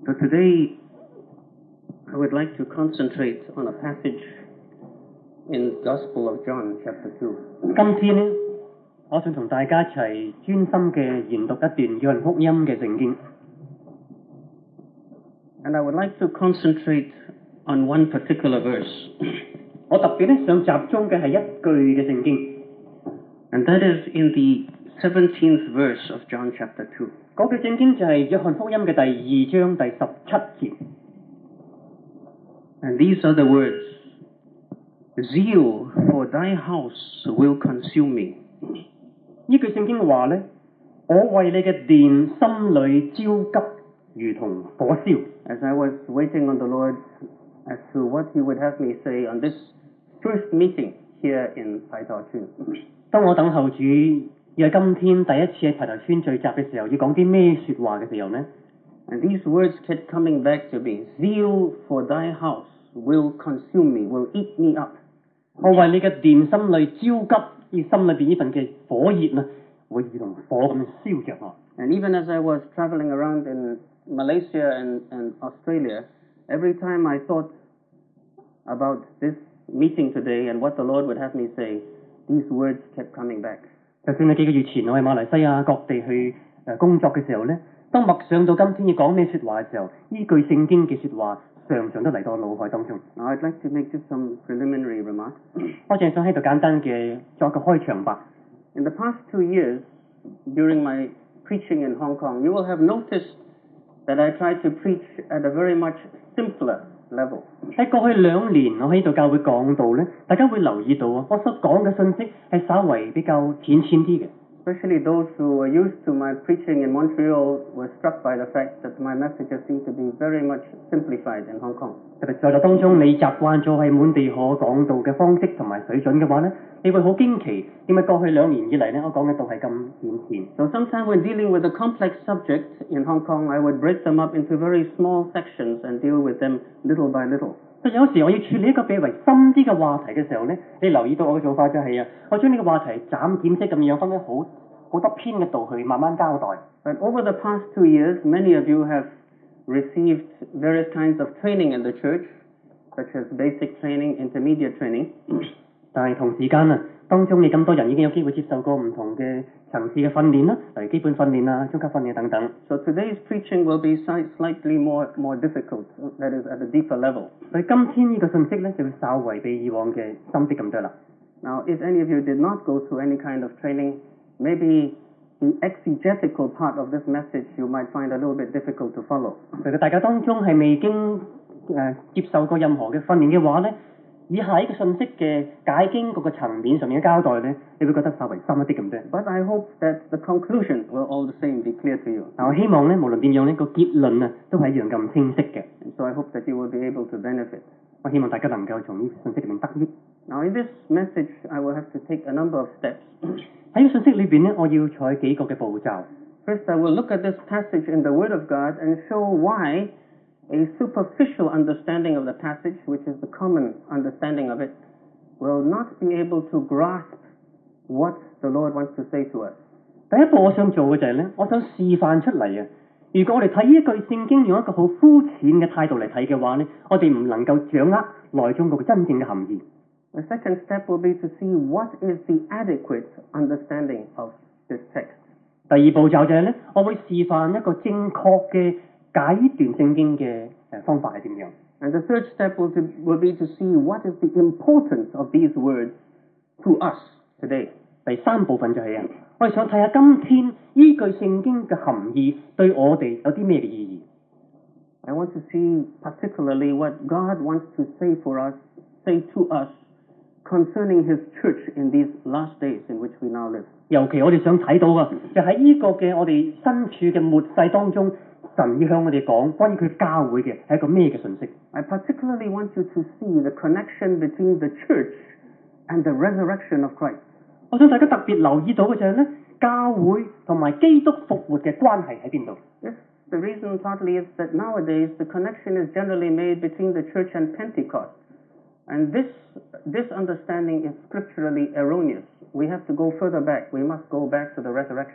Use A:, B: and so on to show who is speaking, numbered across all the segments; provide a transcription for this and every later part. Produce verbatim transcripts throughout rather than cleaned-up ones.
A: So today, I would like to concentrate on a passage in the Gospel of John, chapter two.
B: 今天呢，我想同大家一齊專心嘅研讀一段約翰福音嘅聖經。
A: And I would like to concentrate on one particular verse.
B: 我特別咧想集中嘅係一句嘅聖經，
A: And that is in the seventeenth verse of John chapter two.
B: 嗰句聖經就係約翰福音嘅第二章第十七節。
A: And these are the words, Zeal for thy house will consume me.
B: 呢句聖經話咧，我為你嘅殿心裏焦急，如同火燒。
A: As I was waiting on the Lord as to what he would have me say on this first meeting here in Pai Tao Chun.
B: 當我等候主要係今天第一次喺排頭村聚集嘅時候，要講啲咩説話嘅時候呢？
A: And these words kept coming back to me. Zeal for thy house will consume me, will eat me up.
B: 我為你嘅殿心裏焦急，呢心裏邊呢份嘅火熱啊，會如同火咁燒着我。
A: And even as I was traveling around in Malaysia and, and Australia, every time I thought about this meeting today and what the Lord would have me say, these words kept coming back.
B: 就算喺幾個月前我喺馬來西亞各地去誒工作嘅時候咧，當默想到今天要講咩説話嘅時候，呢句聖經嘅説話常常都嚟到我腦海當中。
A: Now I'd like to make just some preliminary remarks.
B: 我淨係想喺度簡單嘅作一個開場白。
A: In the past two years, during my preaching in Hong Kong, you will have noticed that I tried to preach at a very much simpler level.
B: 喺過去兩年我喺度教會講道咧，大家會留意到啊，我所講嘅信息係稍為比較淺淺啲嘅。
A: Especially those who were used to my preaching in Montreal were struck by the fact that my messages seem to be very much simplified in Hong Kong.
B: 特別在座當中，你習慣咗喺滿地可講道嘅方式同埋水準嘅話咧，你會好驚奇點解過去兩年以嚟咧，我講嘅道係咁淺淺。
A: So sometimes when dealing with a complex subject in Hong Kong, I would break them up into very small sections and deal with them little by little.
B: 所以有時我要處理一個比較深啲嘅話題嘅時候咧，你留意到我嘅做法就係啊，我將呢個話題斬件式咁樣分開好好多篇嘅道去慢慢交代。
A: But over the past two years, many of you have received various kinds of training in the church, such as basic training, intermediate training.
B: 但係同時間啊，當中你咁多人已經有機會接受過唔同嘅層次嘅訓練啦，例如基本訓練啊、中級訓練等等。
A: So today's preaching will be slightly more, more difficult, that is at a deeper level.
B: 所以今天呢個信息咧就會稍為比以往嘅深啲咁多啦。
A: Now, if any of you did not go through any kind of training, maybe the exegetical part of this message you might find a little bit difficult to follow.
B: 其實大家當中係未經誒、呃、接受過任何嘅訓練嘅話咧，以下呢個信息嘅解經嗰個層面上面嘅交代咧，你會覺得稍微深一啲咁多。
A: But I hope that the conclusion will all the same be clear to you.
B: 嗱，我希望咧，無論點樣呢個結論啊，都係一樣咁清晰嘅。
A: And so I hope that you will be able to benefit.
B: 我希望大家能夠從呢個信息裏面得益。
A: Now, in this message, I will have to take a number of steps.
B: 喺呢個信息裏邊咧，我要採幾個嘅步驟。
A: First, I will look at this passage in the Word of God and show why a superficial understanding of the passage, which is the common understanding of it, will not be able to grasp what the Lord wants to say to us.
B: 第一步我想做嘅就係咧，我想示範出嚟啊！如果我哋睇呢一句聖經用一個好膚淺嘅態度嚟睇嘅話咧，我哋唔能夠掌握內中嗰個真正嘅含義。
A: The second step will be to see what is the adequate understanding of this text.
B: 第二步驟就係咧，我會示範一個正確嘅解呢段聖經嘅誒方法係點樣。
A: And the third step will, to, will be to see what is the importance of these words to us today.
B: 第三部分就係啊，我哋想睇下今天呢句聖經嘅含義對我哋有啲咩嘅意義。
A: I want to see particularly what God wants to say for us, say to us concerning His church in these last days in which we now live.
B: 尤其我哋想睇到嘅就喺呢個嘅我哋身處嘅末世當中，神要向我哋講關於佢教會嘅係一個咩嘅信息。
A: I particularly want you to see the connection between the church and the resurrection of Christ.
B: 我想大家特別留意到嘅就係咧，教會同埋基督復活嘅關係喺邊度？
A: Yes, the reason partly is that nowadays the connection is generally made between the church and Pentecost. And this, this understanding is scripturally erroneous. We have to go further back. We must go back to the resurrection.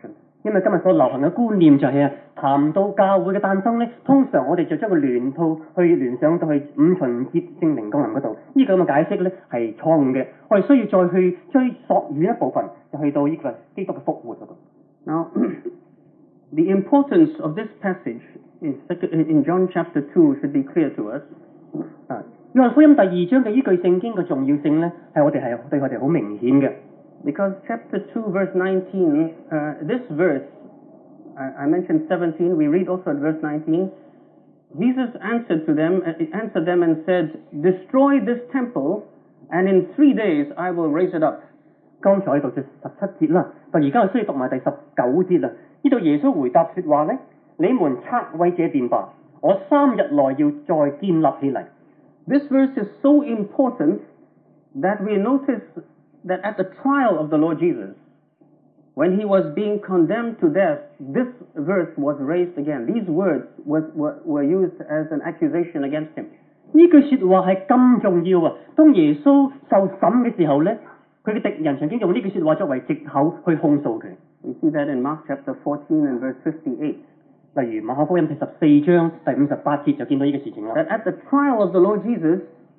B: 因為今日所流行嘅觀念就係啊，談到教會嘅誕生咧，通常我哋就將個聯套去聯想到去五旬節聖靈降臨嗰度。呢、這個咁嘅解釋咧係錯誤嘅，我哋需要再去追溯遠一部分，就去到呢個基督嘅復活嗰度。
A: Now, the importance of this passage in, in John chapter two should be clear to us.
B: 啊，約翰福音第二章嘅呢句聖經嘅重要性咧，係我哋係對我哋好明顯嘅。
A: Because chapter two, verse nineteen, uh, this verse, I, I mentioned seventeen, we read also at verse nineteen, Jesus answered to them, uh, answered them and said, "Destroy this temple, and in three days I will raise it up."
B: 剛才讀咗十七節啦，但而家我需要讀埋第十九節啦。呢度耶穌回答說話咧：你們拆毀這殿吧，我三日內要再建立起嚟。
A: This verse is so important that we notice that at the trial of the Lord Jesus, when he was being condemned to death, this verse was raised again. These words was, were, were used as an accusation against him.
B: 呢句説話係咁重要啊！當耶穌受審嘅時候咧，佢嘅敵人曾經用呢句説話作為藉口去控訴佢。
A: We see that in Mark chapter fourteen and verse fifty-eight.
B: 例如馬可福音第十四章第五十八節就見到呢個事情啦。
A: That at the trial of the Lord Jesus,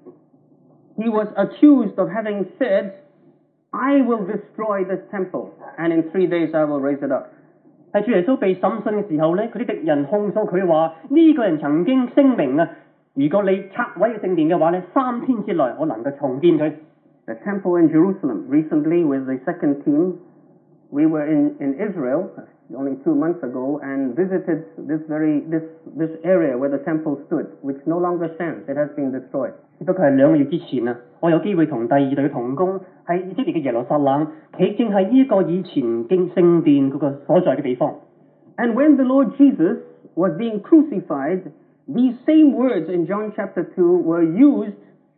A: he was accused of having said, "I will destroy this temple, and in three days I will raise it up."
B: 係主耶穌被審訊嘅時候咧，佢啲敵人控訴佢話：呢、這個人曾經聲明啊，如果你拆毀嘅聖殿嘅話咧，三天之內我能夠重建佢。
A: The temple in Jerusalem. Recently, with the second team, we were in, in Israel only two months ago and visited this very this this area where the temple stood, which no longer stands. It has been destroyed.
B: 只不過係兩個月之前啊，我有機會同第二隊嘅同工喺以色列嘅耶路撒冷，企正係呢個以前經聖殿嗰個所在嘅地方。
A: And when the Lord Jesus was being crucified, these same words in John chapter two were used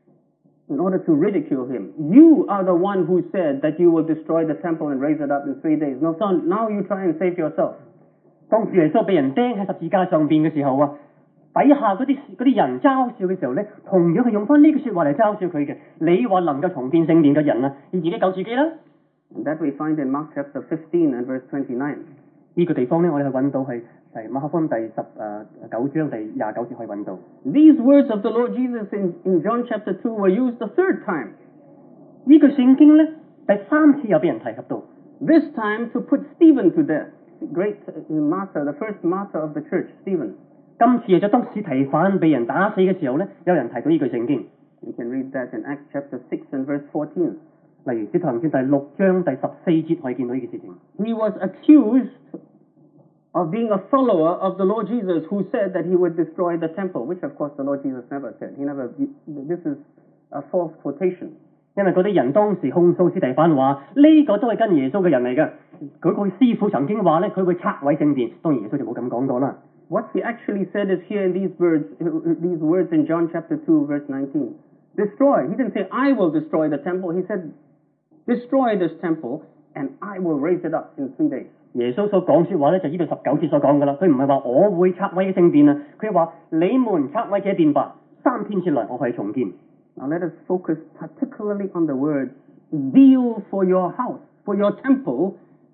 A: in order to ridicule him. You are the one who said that you will destroy the temple and raise it up in three days. No, son, now you try and save yourself.
B: 當主耶穌被人釘喺十字架上邊嘅時候啊，底下嗰啲嗰啲人嘲笑嘅時候咧，同樣係用翻呢句説話嚟嘲笑佢嘅。你話能夠重建聖殿嘅人啊，你自己救自己啦。
A: And that we find in Mark chapter fifteen and verse twenty-nine.
B: 呢個地方咧，我哋去揾到係係馬可福音第十誒九章第廿九節可以揾到。
A: These words of the Lord Jesus in, in John chapter two were used the third time.
B: 呢句聖經咧，第三次又俾人提及到。
A: This time to put Stephen to death, the great martyr, the first martyr of the church, Stephen.
B: 今次就當司提反被人打死嘅時候咧，有人提到呢句聖經。
A: You can read that in Acts chapter six and verse fourteen.
B: 例如《使徒行傳》第六章第十四節可以見到呢件事情。
A: He was accused of being a follower of the Lord Jesus, who said that he would destroy the temple, which of course the Lord Jesus never said. He never. This is a false quotation.
B: 因為嗰啲人當時控訴司提反話，呢、這個都係跟耶穌嘅人嚟嘅。佢個師傅曾經話咧，佢會拆毀聖殿。當然耶穌就冇咁講過啦。
A: What he actually said is here in these words, these words in John chapter two, verse nineteen. Destroy. He didn't say, "I will destroy the temple." He said, "Destroy this temple, and I will raise it up in three days."
B: 耶穌所講説話咧，就呢度十九節所講噶啦。佢唔係話我會拆毀聖殿啊，佢話你們拆毀這殿吧，三天之內我可以重建。
A: Now let us focus particularly on the words, "Zeal for your house, for your temple,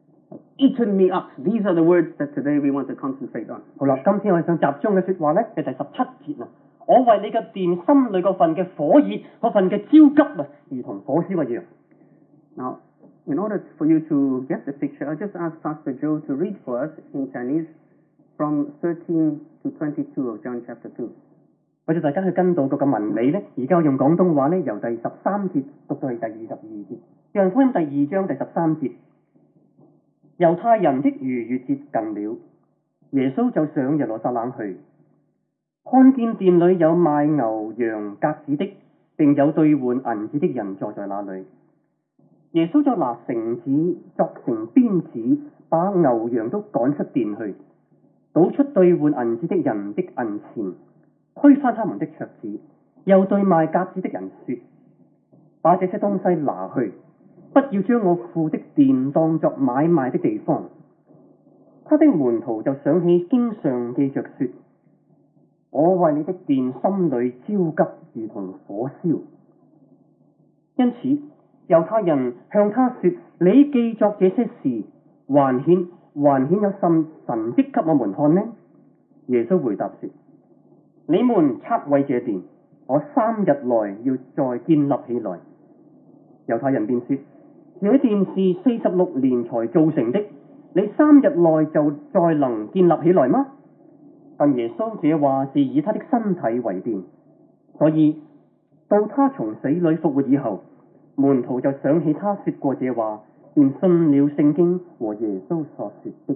A: eaten me up." These are the words that today we want to concentrate on.
B: 好啦，今天我哋想集中嘅説話咧，係第十七節啊。我為你嘅殿心裏嗰份嘅火熱，嗰份嘅焦急啊，如同火燒一樣。
A: Now, in order for you to get the picture, I'll just ask Pastor Joe to read for us in Chinese from thirteen to twenty-two of John chapter two.
B: 為咗大家去跟到嗰個文理咧，而家我用廣東話咧，由第十三節讀到去第二十二節。約翰福音第二章第十三節，猶太人的逾越節近了，耶穌就上耶路撒冷去，看見店裏有賣牛羊鴿子的，並有兌換銀子的人坐在那裏。耶穌就拿繩子作成鞭子，把牛羊都趕出店去，倒出兌換銀子的人的銀錢，推翻他們的桌子，又對賣鴿子的人說：把這些東西拿去，不要將我父的殿當作買賣的地方。他的門徒就想起經上記着說：我為你的殿心裏焦急，如同火燒。因此猶太人向他說：你記作這些事，還欠還顯有甚神蹟給我們看呢？耶穌回答說：你們拆毀這殿，我三日內要再建立起來。猶太人便說：這殿是四十六年才造成的，你三日內就再能建立起來嗎？但耶穌這話是以他的身體為殿，所以到他從死裏復活以後，門徒就想起他說過這話，便信了聖經和耶穌所說的。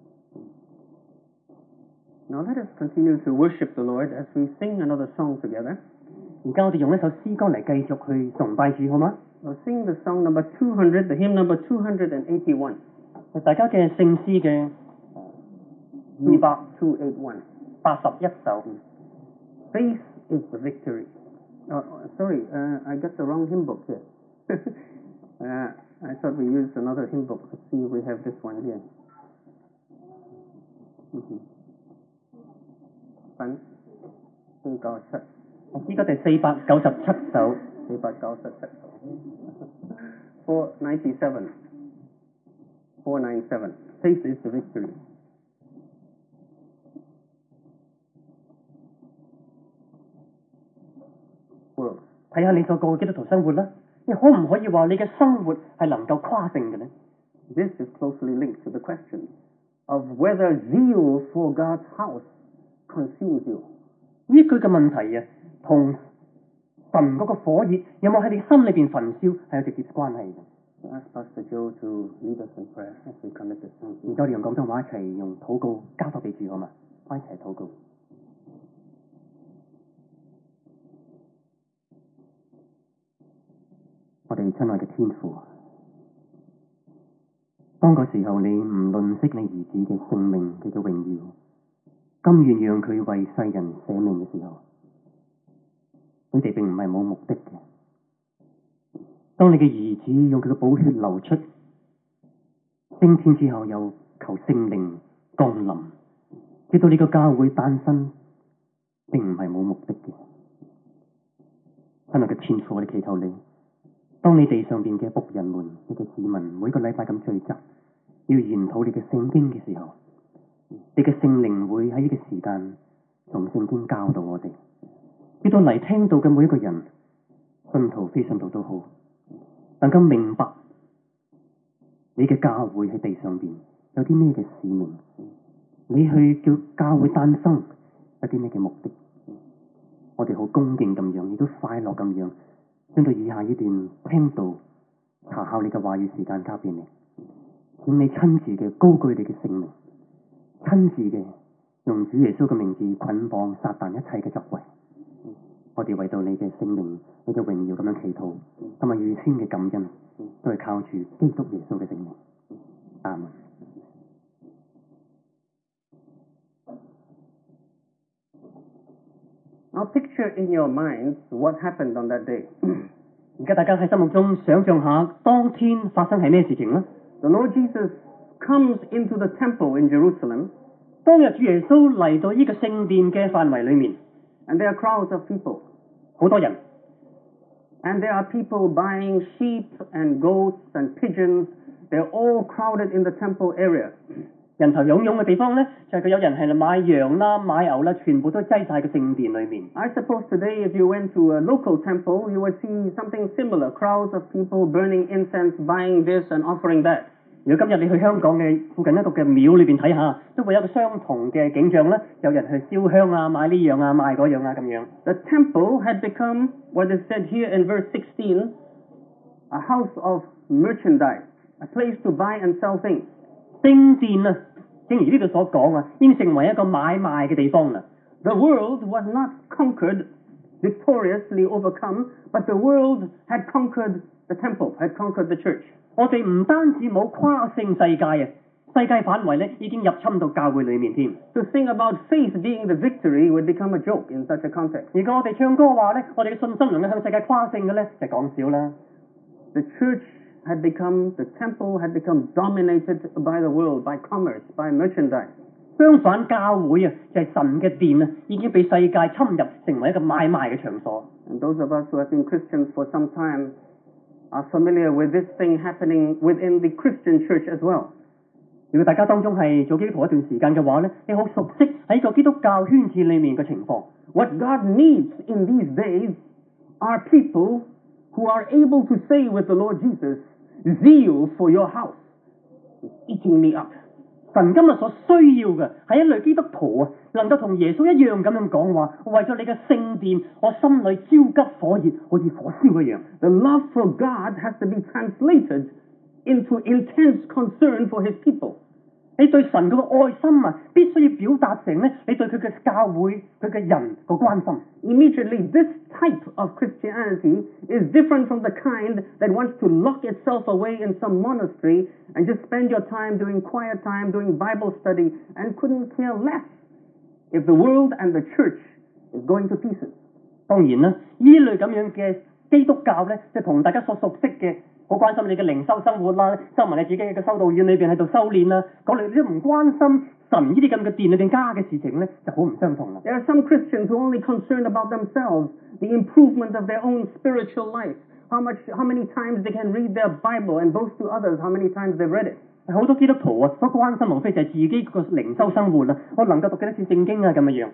A: Now let us continue to worship the Lord as we sing another song together.
B: 而家我哋用一首詩歌嚟繼續去崇拜主，好嗎？
A: We'll sing the song number two hundred, the hymn number two hundred eighty-one.
B: 大家嘅聖詩嘅二百
A: two eighty-one.
B: 八十一首。
A: Faith is the victory. Oh, sorry, uh, I got the wrong hymn book here. uh, I thought we used another hymn book. Let's see if we have this one here. Mm-hmm. 品四九七，
B: 呢個第四百九十七首，
A: 四百九十七首。Four ninety-seven, four ninety-seven. Faith is the victory.
B: 睇下你個個基督徒生活啦，你可唔可以話你嘅生活係能夠誇勝嘅呢？
A: This is closely linked to the question of whether zeal for God's house consumes you.
B: 呢句嘅問題啊，同神嗰個火熱有冇喺你心裏邊焚燒係有直接關係嘅。
A: So ask Pastor Joe to lead us in prayer as we commit this song.
B: 而家我哋用廣東話一齊用禱告交託俾主好嘛？我一齊禱告。我哋親愛嘅天父，當個時候你唔吝惜你兒子嘅性命佢嘅榮耀，甘願讓佢為世人捨命嘅時候，佢哋並唔係冇目的嘅。當你嘅兒子用佢嘅寶血流出升天之後，又求聖靈降臨，直到呢個教會誕生，並唔係冇目的嘅。親愛嘅天父，我哋祈求你。當你地上邊嘅僕人們、你嘅子民每個禮拜咁聚集，要研討你嘅聖經嘅時候，你嘅聖靈會喺呢個時間從聖經教導我哋，叫到嚟聽到嘅每一個人，信徒非信徒都好，能夠明白你嘅教會喺地上邊有啲咩嘅使命，你去叫教會誕生有啲咩嘅目的，我哋好恭敬咁樣，亦都快樂咁樣。將到以下呢段聽道查考你嘅話語時間交俾你，請你親自嘅高舉你嘅聖名，親自嘅用主耶穌嘅名字捆綁撒旦一切嘅作為。我哋為到你嘅聖名、你嘅榮耀咁樣祈禱，同埋預先嘅感恩，都係靠住基督耶穌嘅聖名。阿門。
A: Now picture in your minds what happened on that day.
B: 而家大家喺心目中想像下，當天發生係咩事情呢？
A: The Lord Jesus comes into the temple in Jerusalem.
B: 當日主耶穌嚟到呢個聖殿嘅範圍裏面
A: And there are crowds of people.
B: 好多人
A: And there are people buying sheep and goats and pigeons. They're all crowded in the temple area.
B: 人頭湧湧嘅地方呢，就係、是、佢有人係買羊啦、買牛啦，全部都擠晒喺個聖殿裏面。
A: I suppose today if you went to a local temple, you would see something similar. Crowds of people burning incense, buying this and offering that.
B: 如果今日你去香港嘅附近一個嘅廟裏邊睇下，都會有一個相同嘅景象啦，有人去燒香啊、買呢樣啊、賣嗰樣啊咁樣。
A: The temple had become, what is said here in verse sixteen, a house of merchandise, a place to buy and sell things.
B: 聖殿啊，正如呢度所講啊，已經成為一個買賣嘅地方啦。
A: The world was not conquered, victoriously overcome, but the world had conquered the temple, had conquered the church.
B: 我哋唔單止冇跨勝世界啊，世界範圍咧已經入侵到教會裏面添。
A: To sing about faith being the victory would become a joke in such a context.
B: 如果我哋唱歌話咧，我哋嘅信心能夠向世界跨勝嘅咧，就講少啦。
A: The church had become, the temple had become dominated by the world, by commerce, by merchandise.
B: 相反，教會啊，就係、是、神嘅殿啊，已經被世界侵入，成為一個買賣嘅場所。
A: And those of us who have been Christians for some time are familiar with this thing happening within the Christian church as well.
B: 如果大家當中係做基督徒一段時間嘅話咧，你好熟悉喺個基督教圈子裡面嘅情況。
A: What God needs in these days are people who are able to say with the Lord Jesus, "Zeal for your house is eating me up."
B: 神今日所需要嘅係一類基督徒啊，能夠同耶穌一樣咁樣講話，為咗你嘅聖殿，我心裏焦急火熱，好似火燒一樣。
A: The love for God has to be translated into intense concern for His people.
B: 你對神嗰個愛心啊，必須要表達成咧，你對佢嘅教會、佢嘅人個關心。
A: Immediately, this type of Christianity is different from the kind that wants to lock itself away in some monastery and just spend your time doing quiet time, doing Bible study, and couldn't care less if the world and the church is going to pieces.
B: 當然啦，呢類咁樣嘅基督教咧，就同大家所熟悉嘅。好關心你嘅靈修生活啦，收埋你自己嘅修道院裏邊喺度修練啦，講你都唔關心神呢啲咁嘅殿裏邊家嘅事情咧，就好唔相同啦。
A: There are some Christians who are only concerned about themselves, the improvement of their own spiritual life, how much, how many times they can read their Bible and boast to others how many times they've read it.
B: 好多基督徒啊，所關心無非就係自己個靈修生活啦，我能夠讀幾多次聖經啊咁嘅樣。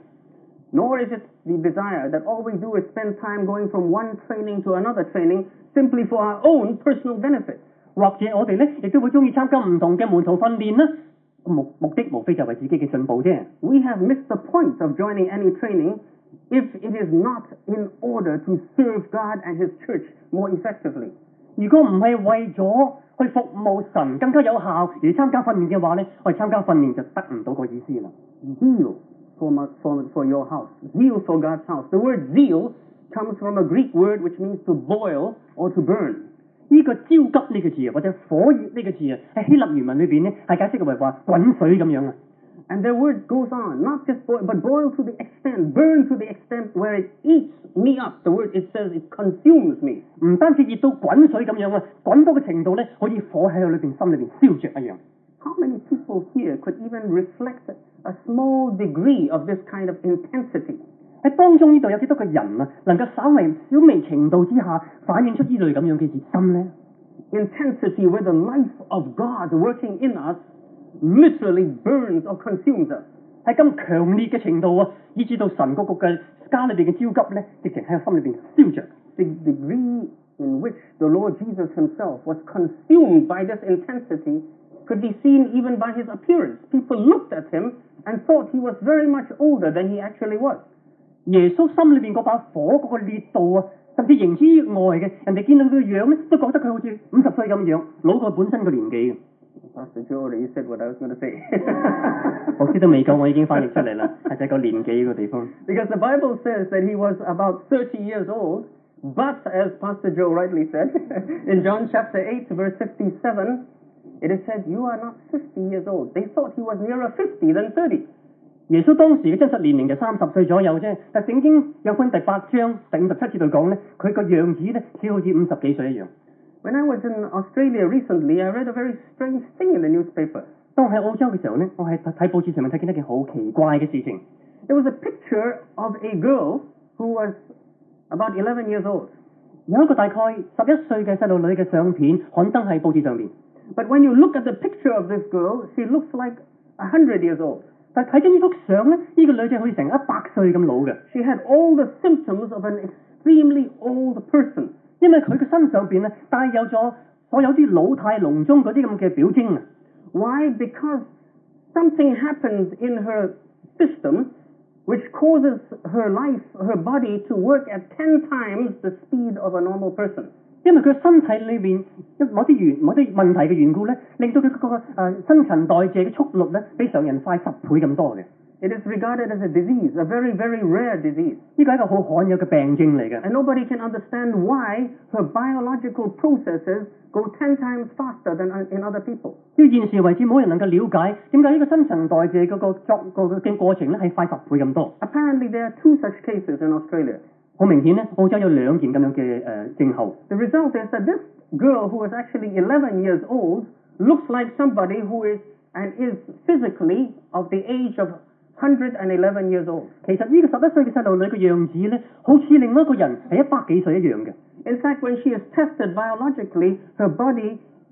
A: Nor is it the desire that all we do is spend time going from one training to another training simply for our own personal benefit.
B: 或者我哋咧亦都會中意參加唔同嘅門徒訓練啦，目目的無非就係為自己嘅進步啫。
A: We have missed the point of joining any training if it is not in order to serve God and His church more effectively.
B: 如果唔係為咗去服務神更加有效而參加訓練嘅話咧，我哋參加訓練就得唔到個意思啦。
A: Zeal for, my, for, for your house. Zeal for God's house. The word zeal comes from a Greek word which means to boil or to burn.
B: 呢個焦急呢個字啊，或者火熱呢個字啊，喺希臘原文裏邊咧係解釋為話滾水咁樣啊。
A: And the word goes on, not just boil, but boil to the extent, burn to the extent where it eats me up. The word, it says it consumes me.
B: 唔單止熱到滾水咁樣啊，滾到嘅程度咧，好似火喺我裏邊心裏邊燒着一樣。
A: How many people here could even reflect a small degree of this kind of intensity?
B: 喺當中呢度有幾多個人啊，能夠稍微小微程度之下反映出呢類咁樣嘅熱心呢？
A: Intensity where the life of God working in us literally burns or consumes us.
B: 係咁強烈嘅程度啊，以至到神嗰個嘅家裏邊嘅焦急咧，直情喺我心裏邊燒着。
A: The degree in which the Lord Jesus himself was consumed by this intensity could be seen even by his appearance. People looked at him and thought he was very much older than he actually was.
B: 耶穌心裏邊嗰把火嗰個烈度啊，甚至形之於外嘅，人哋見到佢嘅樣咧，都覺得佢好似五十歲咁樣，老過本身個年紀嘅。
A: Pastor Joe, you said what I was going to say.
B: 我知道未夠，我已經翻譯出嚟啦，係就係個年紀個地方。
A: Because the Bible says that he was about thirty years old, but as Pastor Joe rightly said, in John chapter eight, verse fifty-seven, it is said, you are not fifty years old. They thought he was nearer fifty than thirty.
B: 耶穌當時嘅真實年齡就三十歲左右啫，但聖經有關第八章第五十七節度講咧，佢個樣子咧似好似五十幾歲一樣。
A: When I was in Australia recently, I read a very strange thing in the newspaper.
B: 當我喺澳洲嘅時候咧，我喺睇報紙上面睇見一件好奇怪嘅事情。
A: There was a picture of a girl who was about eleven years old.
B: 有一個大概十一歲嘅細路女嘅相片刊登喺報紙上面。
A: But when you look at the picture of this girl, she looks like a hundred years old.
B: 但睇咗呢幅相咧，呢、這個女仔好似成一百歲咁老嘅。
A: She had all the symptoms of an extremely old person.
B: 因為佢嘅身上邊咧帶有咗所有啲老態龍鍾嗰啲咁嘅表徵啊。
A: Why? Because something happens in her system which causes her life, her body to work at ten times the speed of a normal person.
B: 因為佢身體裏面某啲原某啲問題嘅緣故咧，令到佢嗰、那個誒、呃、新陳代謝嘅速率咧比常人快十倍咁多嘅。
A: It is regarded as a disease, a very, very rare disease.
B: 呢個係一個好罕有嘅病症嚟嘅。
A: And nobody can understand why her biological processes go ten times faster than in other people.
B: 到現時為止，冇人能夠了解點解呢個新陳代謝嗰個作個嘅過程咧係快十倍咁多。
A: Apparently there are two such cases in Australia.
B: 好明顯咧，澳洲有兩件咁樣嘅誒症候。
A: The result is that this girl who is actually eleven years old looks like somebody who is and is physically of the age of one hundred eleven years old.
B: 其實呢個十一歲嘅細路女嘅樣子咧，好似另外一個人係一百幾歲一樣嘅。
A: In fact, when she is tested biologically, her body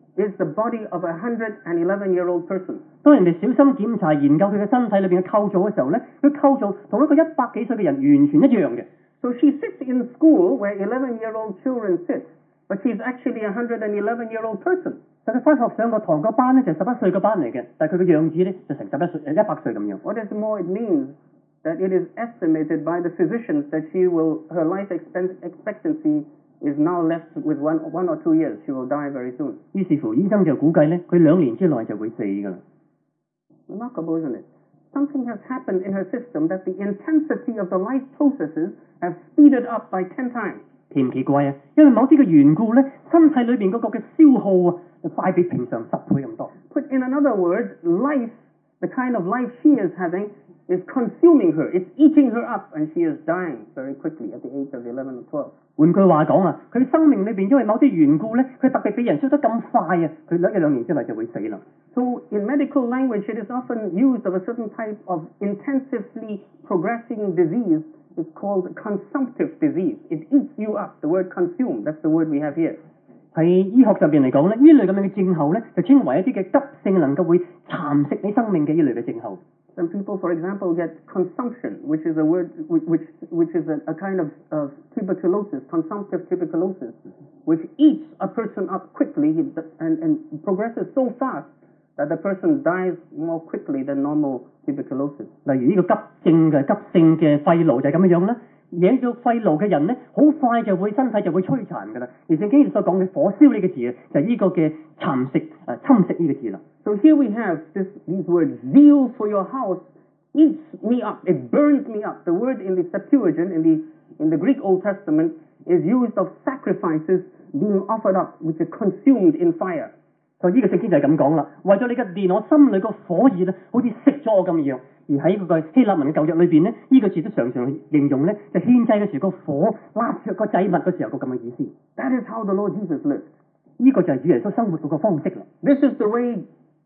A: is the body of a one hundred eleven year old person.
B: 當人哋小心檢查研究佢嘅身體裏邊嘅構造嘅時候咧，佢構造同一個一百幾歲嘅人完全一樣嘅。
A: So she sits in school where eleven year old children sit, but she's actually a one hundred eleven year old person.
B: 但佢翻學上個堂個班咧就十一歲個班嚟嘅，但係佢嘅樣子咧就成十一歲誒一百歲咁樣。
A: What is more, it means that it is estimated by the physicians that she will her life expectancy is now left with one one or two years. She will die very soon.
B: 於是乎，醫生就估計咧，佢兩年之內就會死㗎啦。
A: Remarkable, isn't it? Something has happened in her system that the intensity of the life processes have speeded up by ten times.
B: 奇唔奇怪啊？因為某啲嘅緣故咧，身體裏邊嗰個嘅消耗啊，就快比平常十倍咁多。
A: Put in another word, life, the kind of life she is having, is consuming her. It's eating her up, and she is dying very quickly at the age of eleven or twelve.
B: 換句話講啊，佢生命裏邊因為某啲緣故咧，佢特別比人燒得咁快啊，佢兩一兩年之內就會死啦。
A: So in medical language, it is often used of a certain type of intensively progressing disease. It's called consumptive disease. It eats you up. The word consume, that's the word we have here.
B: 喺醫學上邊嚟講咧，呢類咁樣嘅症候咧，就稱為一啲嘅急性能夠會蠶食你生命嘅呢類嘅症候。
A: Some people, for example, get consumption, which is a word, which which is a, a kind of, of tuberculosis, consumptive tuberculosis, which eats a person up quickly and, and progresses so fast that the person dies more quickly than normal tuberculosis.
B: 例如呢個急症嘅急性嘅肺癆就係咁樣樣啦。惹咗肺癆嘅人咧，好快就會身體就會摧殘㗎啦。而聖經所講嘅火燒呢個字啊，就係、是、呢個嘅蠶食啊侵蝕呢個字啦。
A: So here we have this, these words, zeal for your house eats me up, it burns me up. The word in the Septuagint, in the, in the Greek Old Testament, is used of sacrifices being offered up, which are consumed in fire.
B: 所以呢個聖經就係咁講啦，為咗你嘅殿，我心裏個火熱咧，好似食咗我咁樣。而喺嗰個希臘文嘅舊約裏邊咧，呢、這個字都常常形容咧，就獻祭嘅時候個火焫着個祭物嘅時候個咁嘅意思。
A: That is how the Lord Jesus lived.
B: 呢個就係主耶穌生活嗰個方式啦。
A: This is the way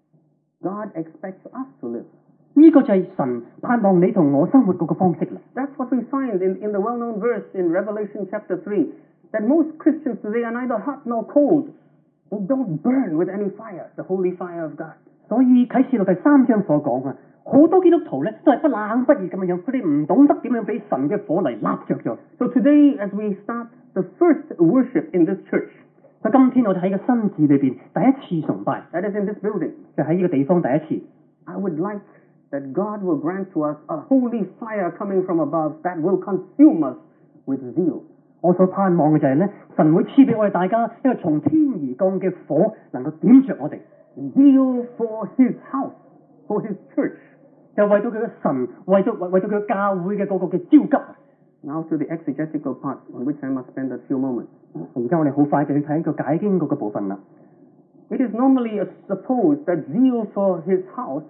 A: God expects us to live.
B: 呢個就係神盼望你同我生活嗰個方式啦。
A: That's what we find in, in the well-known verse in Revelation chapter three, that most Christians today are neither hot nor cold. They don't burn with any fire, the holy fire of God.
B: 所以啟示錄第三章所講啊，好多基督徒咧都係不冷不熱咁樣樣，佢哋唔懂得點樣俾神嘅火嚟焫着咗。
A: So today, as we start the first worship in this church,
B: 所以今天我哋喺個新字裏邊第一次崇拜
A: that is in this building,
B: 就喺呢個地方第一次。
A: I would like that God will grant to us a holy fire coming from above that will consume us with zeal.
B: 我所盼望嘅就係咧，神會賜俾我哋大家一個從天而降嘅火，能夠點着我哋。
A: Zeal for His house, for His church.
B: 就為到佢嘅神，為到為到佢教會嘅嗰個嘅焦急。
A: Now to the exegetical part, on which I must spend a few moments.
B: 而家我哋好快就去睇個解經嗰個部分啦。
A: It is normally supposed that zeal for His house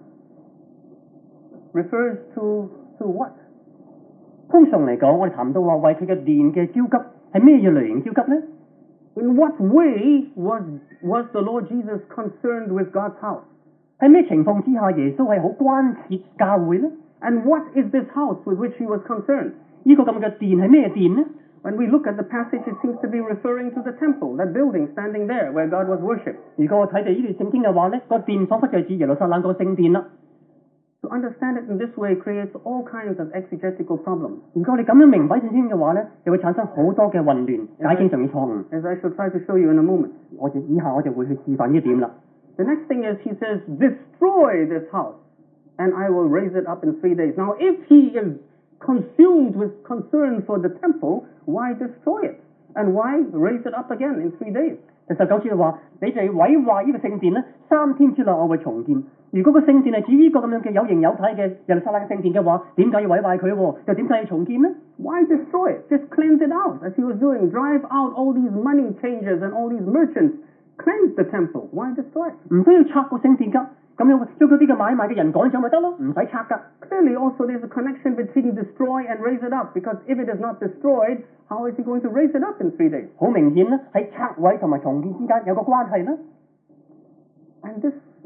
A: refers to to what?
B: 通常嚟講，我哋談到話為佢嘅殿嘅焦急係咩嘢類型焦急咧？
A: In what way was was the Lord Jesus concerned with God's house?
B: 喺咩情況之下耶穌係好關切教會咧？
A: And what is this house with which He was concerned?
B: 呢個咁嘅殿係咩殿咧？
A: When we look at the passage, it seems to be referring to the temple, that building standing there where God was worshipped.
B: 如果我睇哋呢段聖經嘅話咧，個殿彷彿就係指耶路撒冷個聖殿啦。
A: To understand it in this way creates all kinds of exegetical problems.
B: 如果我哋咁樣明白聖經嘅話咧，就會產生好多嘅混亂，解經上嘅錯誤。
A: As I shall try to show you in a moment.
B: 我就以下我就會去示範呢一點啦。
A: The next thing is He says, destroy this house, and I will raise it up in three days. Now, if He is consumed with concern for the temple, why destroy it? And why raise it up again in three days?
B: 第十九節就話：你哋毀壞呢個聖殿咧，三天之內我會重建。如果個聖殿係指呢個咁樣嘅有形有體嘅耶路撒冷聖殿嘅話，點解要毀壞佢？又點解要重建呢？
A: Why destroy it? Just cleanse it out, as He was doing. Drive out all these money changers and all these merchants. Cleanse the temple. Why destroy it?
B: 唔需要拆個聖殿㗎，咁樣將嗰啲嘅買賣嘅人趕走咪得咯，唔使拆㗎。
A: Clearly, also there's a connection between destroy and raise it up, because if it is not destroyed, how is He going to raise it up in three days?
B: 好明顯咧，喺拆毀同埋重建之間有個關係啦。
A: And this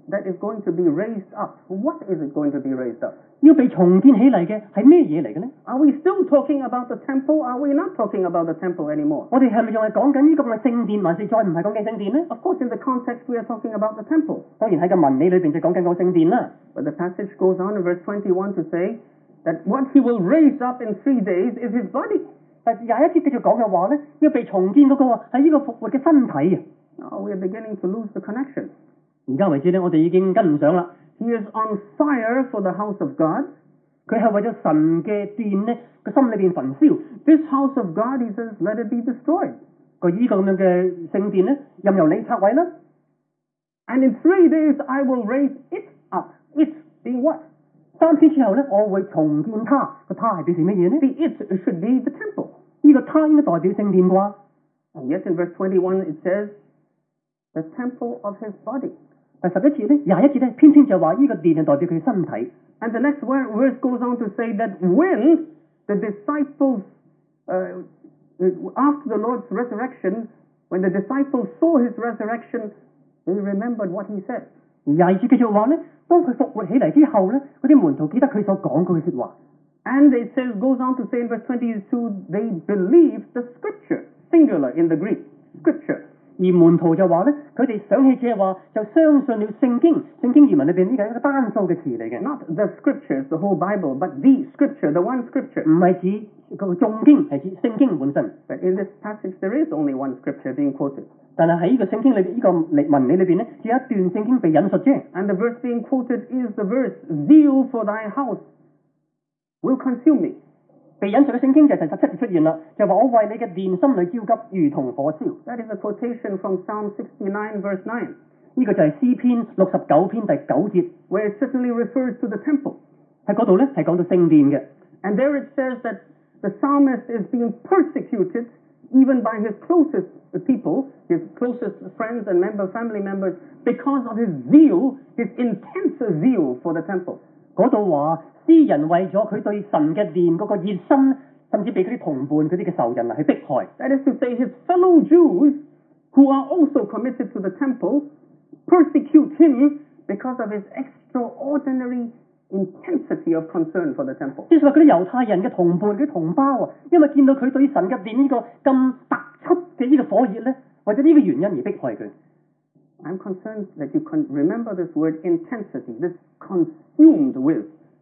A: that is going to be raised up. What is it going to be raised up?
B: 要被重建起嚟嘅係咩嘢嚟嘅呢？
A: Are we still talking about the temple? Are we not talking about the temple anymore?
B: 我哋係咪仲係講緊呢個嘅聖殿，還是再唔係講緊聖殿呢？
A: Of course, in the context, we are talking about the temple.
B: 當然喺個文理裏邊就講緊個聖殿啦。
A: But the passage goes on in verse twenty-one to say that what he will raise up in three days is his body.
B: 但係廿一節繼續講嘅話咧，要被重建嗰個係呢個復活嘅身體啊！
A: Now we are beginning to lose the connection.
B: 而家為止咧，我哋已經跟唔上啦。
A: He is on fire for the house of God.
B: 佢係為咗神嘅殿咧，個心裏邊焚燒。
A: This house of God, he says, let it be destroyed.
B: 個呢個咁樣嘅聖殿咧，任由你拆毀啦。
A: And in three days I will raise it up. It being what?
B: 三天之後咧，我會重建它。個它係表示乜嘢呢？
A: The it should be the temple.
B: 呢個它應該代表聖殿啩？
A: And yet in verse twenty-one it says, the temple of his body.
B: 第十一節咧，廿一節咧，偏偏就話呢個殿係代表佢身體。
A: And the next verse goes on to say that when the disciples, uh, after the Lord's resurrection, when the disciples saw his resurrection, they remembered what he said.
B: 而廿二節繼續話咧，當佢復活起嚟之後咧，嗰啲門徒記得佢所講嗰句説話。
A: And it says, goes on to say in verse twenty-two, they believed the scripture, singular in the Greek, scripture.
B: 而門徒就話咧，佢哋想起只係話就相信了聖經。聖經原文裏邊呢個係一個單數嘅詞嚟嘅。
A: Not the scriptures, the whole Bible, but the scripture, the one scripture.
B: 唔係指個眾經，係指聖經本身。
A: But in this passage there is only one scripture being quoted.
B: 但係喺呢個聖經裏邊，呢、這個文理裏邊咧，只有一段聖經被引述啫。
A: And the verse being quoted is the verse, zeal for thy house will consume me.
B: 被引述嘅聖經就係第十七節出現啦，就話我為你嘅殿心裏焦急，如同火燒。
A: That is a quotation from Psalm sixty-nine verse nine.
B: 呢個就係詩篇六十九篇第九節，
A: where it certainly refers to the temple.
B: 喺嗰度咧係講到聖殿嘅。
A: And there it says that the psalmist is being persecuted even by his closest people, his closest friends and member, family members, because of his zeal, his intense zeal for the temple.
B: 嗰度話詩人為咗佢對神嘅殿嗰個熱心，甚至俾嗰啲同伴嗰啲嘅仇人啊去迫害。
A: That is to say, his fellow Jews who are also committed to the temple persecute him because of his extraordinary intensity of concern for the temple.
B: 即係話嗰啲猶太人嘅同伴、嗰啲同胞啊，因為見到佢對神嘅殿呢個咁突出嘅呢個火熱咧，為咗呢個原因而迫害佢。
A: I'm concerned that you can remember this word intensity, this consumed with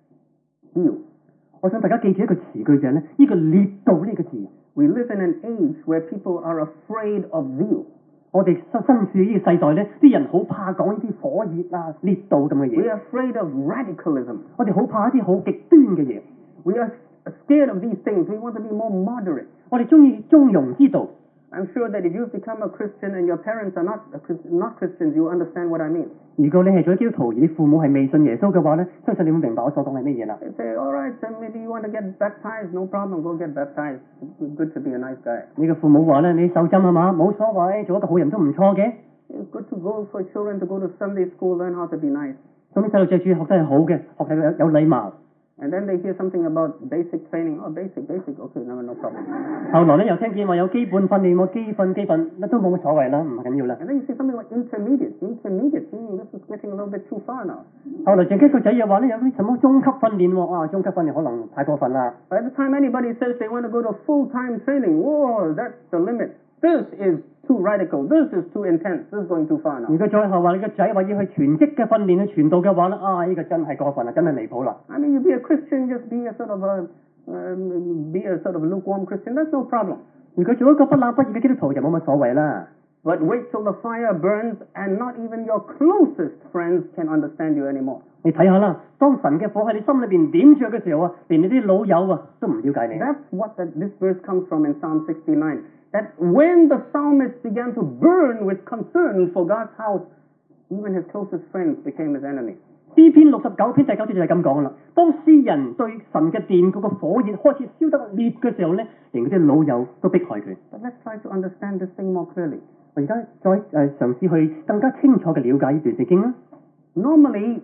A: zeal.
B: 我想大家記住一個詞句就係咧，呢個烈度呢個字。
A: We live in an age where people are afraid of zeal.
B: 我哋身身處呢個世代咧，啲人好怕講呢啲火熱啊、烈度咁嘅
A: We
B: 嘢。
A: are afraid of radicalism.
B: 我哋好怕一啲好極端嘅嘢。
A: We are scared of these things. We want to be more moderate.
B: 我哋中意中庸之道。
A: I'm sure that if you've become a Christian and your parents are not a Chris- not Christians, you understand what I mean.
B: 如果你係做基督徒，而你父母係未信耶穌嘅話咧，相信你會明白我所講係咩嘢啦。
A: They say, all right, then maybe you want to get baptized. No problem. Go get baptized. It's good to be a nice guy.
B: 你嘅父母話咧，你受浸係嘛，冇所謂，做一個好人都唔錯嘅。
A: It's good to go for children to go to Sunday school, learn how to be nice.
B: 咁啲細路仔主要學得係好嘅，學得有有禮貌。
A: And then they hear something about basic training. Oh, basic, basic. Okay, no, no problem.
B: 後來咧又聽見話有基本訓練喎，基訓基訓乜都冇乜所謂啦，唔緊要啦。
A: And then you see something like intermediate. Intermediate. Hmm, this is getting a little bit too far now.
B: 後來仲聽個仔又話咧有啲什麼中級訓練喎，啊中級訓練可能太過分啦。
A: By the time anybody says they want to go to full-time training, whoa, that's the limit. This is too radical. This is too intense. This is going too far
B: 如
A: now.
B: 果最後話你個仔話要去全職嘅訓練去傳道嘅話咧，啊呢、這個真係過分啦，真係離譜啦。
A: I mean, you be a Christian, just be a sort of a, um, be a sort of lukewarm Christian. That's no problem.
B: 如果做一個不冷不熱嘅基督徒就冇乜所謂啦。
A: But wait till the fire burns and not even your closest friends can understand you anymore.
B: 你睇下啦，當神嘅火喺你心裏邊點着嘅時候啊，連你啲老友啊都唔了解你。
A: That's what that, this verse comes from in Psalm sixty-nine. That when the psalmist began to burn with concern for God's house, even his closest friends became his enemies.
B: 詩篇六十九篇第九節就係咁講啦。當詩人對神嘅殿嗰個火熱開始燒得烈嘅時候咧，連嗰啲老友都迫害佢。
A: But let's try to understand this thing more clearly.
B: 我而家再誒、呃、嘗試去更加清楚嘅了解呢段聖經啦。
A: Normally,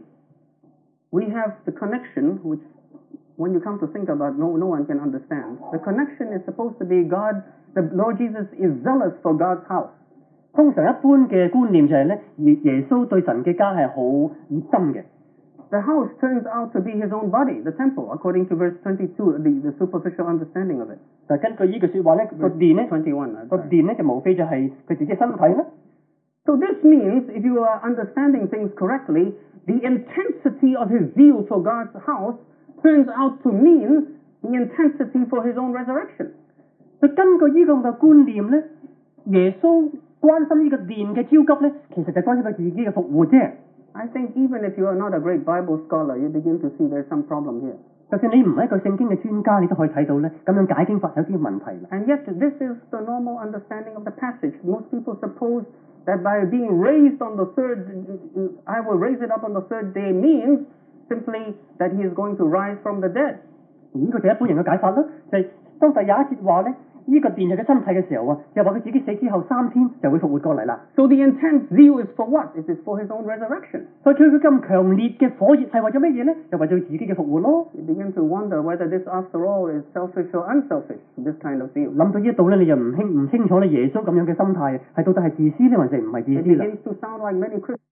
A: we have the connection, which when you come to think about, no, no one can understand. The connection is supposed to be God, the Lord Jesus is zealous for God's house.
B: 通常一般嘅觀念就係咧，耶耶穌對神嘅家係好熱心嘅。
A: The house turns out to be his own body, the temple, according to verse twenty-two, the, the superficial understanding of it.
B: 但係根據呢句説話咧，個殿咧，
A: twenty-one,
B: 個殿咧就無非就係佢自己身體啦。
A: So this means, if you are understanding things correctly, the intensity of his zeal for God's house turns out to mean the intensity for his own resurrection.
B: 佢根據呢個咁嘅觀念咧，耶穌關心呢個殿嘅焦急咧，其實就關心佢自己嘅復活啫。
A: I think even if you are not a great Bible scholar, you begin to see there's some problem here.
B: 就算你唔係一個聖經嘅專家，你都可以睇到咧，咁樣解經法有啲問題啦。
A: And yet this is the normal understanding of the passage. Most people suppose that by being raised on the third, I will raise it up on the third day means simply that he is going to rise from the dead.
B: 而呢個就係一般人嘅解法啦，就係、是、當第廿一節話咧，呢、這個殿係佢身體嘅時候啊，就話佢自己死之後三天就會復活過嚟啦。
A: So the intense zeal is for what? It is for his own resurrection.
B: 所以佢佢咁強烈嘅火熱係為咗乜嘢咧？就為咗自己嘅復活咯。
A: You begin to wonder whether this after all is selfish or unselfish, this kind of zeal.
B: 諗到呢一度咧，你就唔清唔清楚咧，耶穌咁樣嘅心態係到底係自私咧，還是唔係自
A: It
B: 私啦？
A: begins to sound like many Christians